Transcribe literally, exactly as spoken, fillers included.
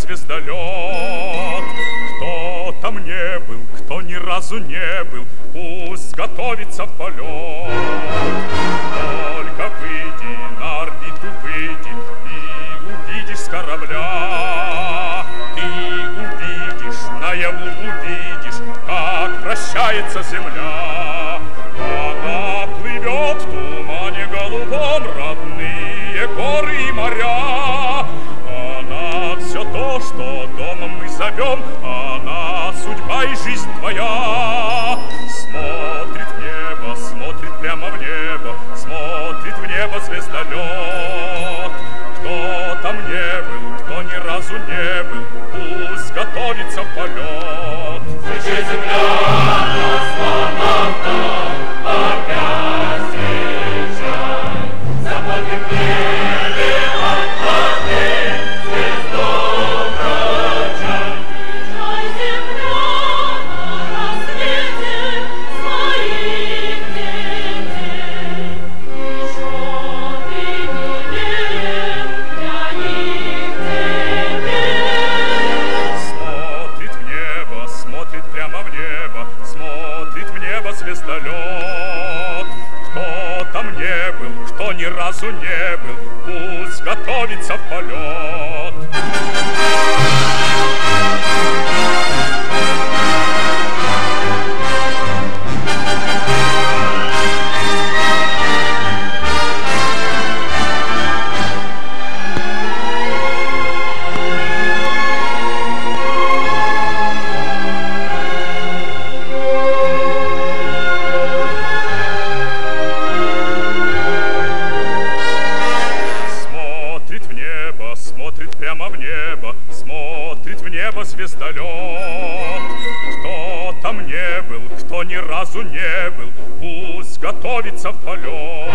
звездолет. Кто там не был, кто ни разу не был, пусть готовится в полет. Только выйди на орбиту, выйди, и увидишь с корабля. Ты увидишь, наяву увидишь, как вращается земля. Она плывет в тумане голубом, родные горы и моря. Она все то, что домом мы зовем, она судьба и жизнь твоя. Смотрит в небо, смотрит прямо в небо, смотрит в небо звездолет. Кто там не был, кто ни разу не был, пусть готовится в полет. Встречай, земля, космонавтов, опять встречай. Западный в небе отважный, звезду прощай. Встречай, земля, на рассвете своих детей. Еще ты милее для них теперь. Смотрит в небо, смотрит прямо в небо, смотрит в небо звездолет. Кто там не был, кто ни разу не был, пусть готовится в полет. Смотрит в небо, смотрит прямо в небо, смотрит в небо звездолет. Кто там не был, кто ни разу не был, пусть готовится в полет.